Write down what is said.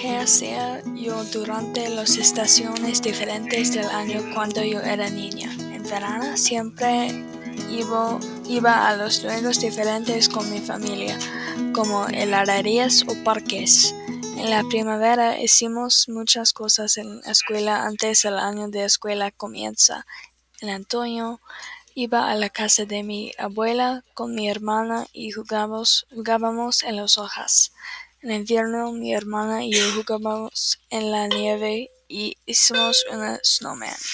¿Qué hacía yo durante las estaciones diferentes del año cuando yo era niña? En verano siempre iba a los lugares diferentes con mi familia, como heladerías o parques. En la primavera hicimos muchas cosas en la escuela antes del año de escuela comienza. En otoño iba a la casa de mi abuela con mi hermana y jugábamos en las hojas. En invierno mi hermana y yo jugábamos en la nieve y hicimos una snowman.